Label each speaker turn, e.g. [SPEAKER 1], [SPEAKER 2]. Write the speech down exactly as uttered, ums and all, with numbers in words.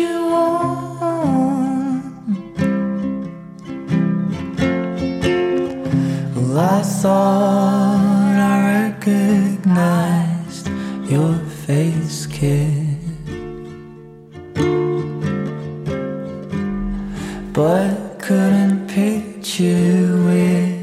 [SPEAKER 1] you on. Well, I thought I recognized your face, kid, but couldn't picture where